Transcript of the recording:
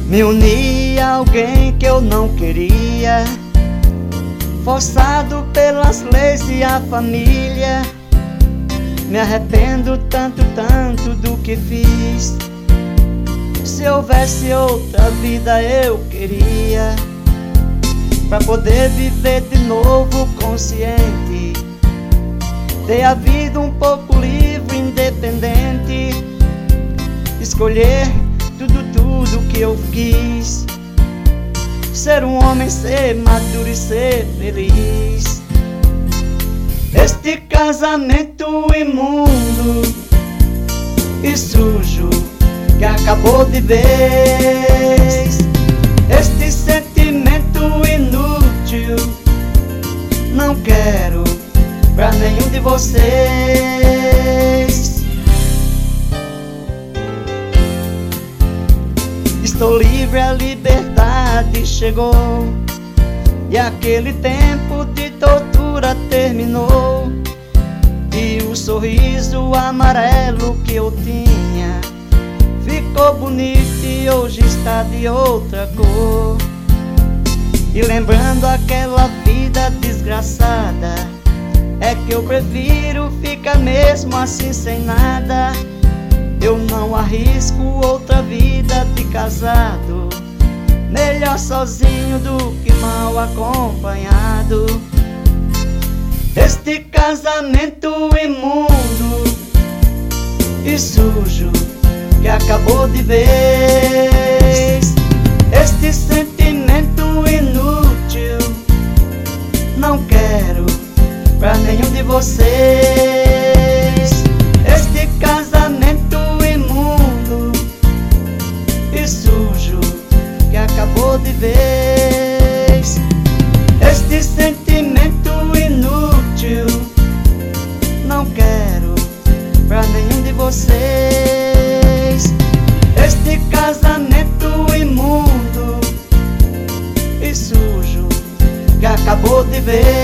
Me uni a alguém que eu não queria, forçado pelas leis e a família. Me arrependo tanto, tanto do que fiz. Se houvesse outra vida eu queria, pra poder viver de novo consciente, ter a vida um pouco livre, independente, escolher tudo que eu quis, ser um homem, ser maduro e ser feliz. Este casamento imundo e sujo que acabou de vez, este sentimento inútil, não quero pra nenhum de vocês. Estou livre, a liberdade chegou, e aquele tempo de tortura terminou, e o sorriso amarelo que eu tinha ficou bonito e hoje está de outra cor. E lembrando aquela vida desgraçada, é que eu prefiro ficar mesmo assim sem nada. Eu não arrisco outra vida de casado, melhor sozinho do que mal acompanhado. Este casamento imundo e sujo que acabou de vez, este sentimento inútil, não quero pra nenhum de vocês. Este casamento imundo e sujo que acabou de vez, este sentimento inútil, não quero pra nenhum de vocês. Este casamento imundo e sujo que acabou de vez.